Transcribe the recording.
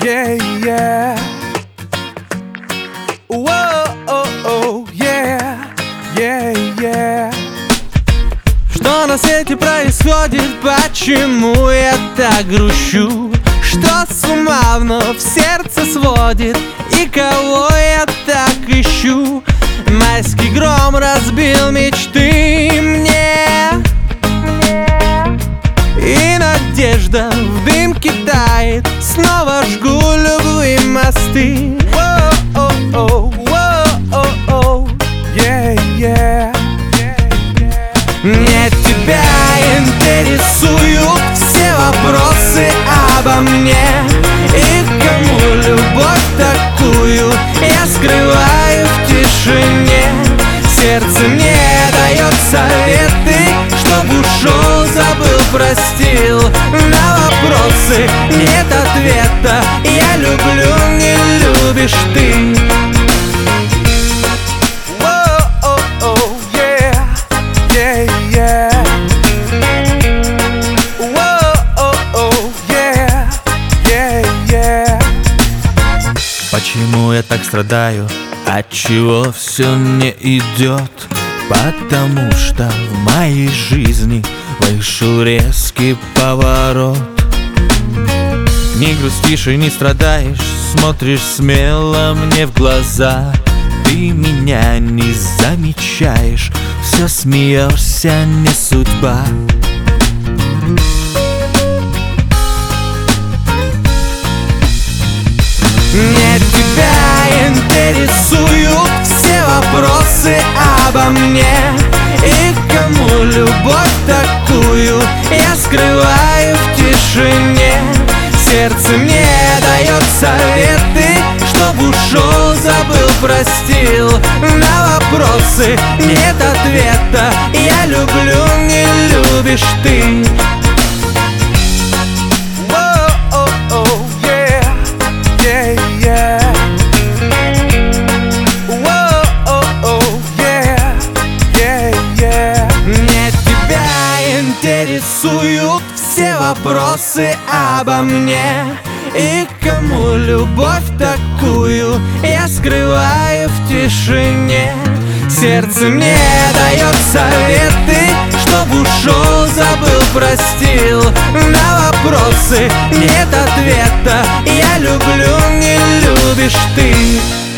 yeah, yeah. Whoa, oh, oh, yeah, yeah, yeah. Что на свете происходит, почему я так грущу? Что с ума вновь сердце сводит, и кого я так ищу? Майский гром разбил мечты мне, и надежда в дымке тает. Снова жгу любые мосты. Воу-оу-оу, воу-оу-оу, yeah, yeah. Мне тебя интересуют все вопросы обо мне, и кому любовь такую я скрываю в тишине. Сердце мне дает советы, чтоб ушел, забыл, простил. На вопросы нет ответа. Я люблю, не любишь ты. Воу-оу-оу, yeah, yeah, yeah. Воу-оу-оу, yeah, yeah, yeah. Почему я так страдаю? Отчего все не идет? Потому что в моей жизни вышел резкий поворот. Не грустишь и не страдаешь, смотришь смело мне в глаза. Ты меня не замечаешь, все смеешься, не судьба. Мне тебя интересуют все вопросы обо мне, и кому любовь такую я скрываю в тишине. Сердце мне дает советы, чтоб ушел, забыл, простил. На вопросы нет ответа. Я люблю, не любишь ты. Воу-оу-оу, yeah, yeah, yeah. Воу-оу-оу, yeah, yeah, yeah. Мне тебя интересуют все вопросы обо мне, и кому любовь такую я скрываю в тишине. Сердце мне дает советы, чтоб ушел, забыл, простил. На вопросы нет ответа. Я люблю, не любишь ты.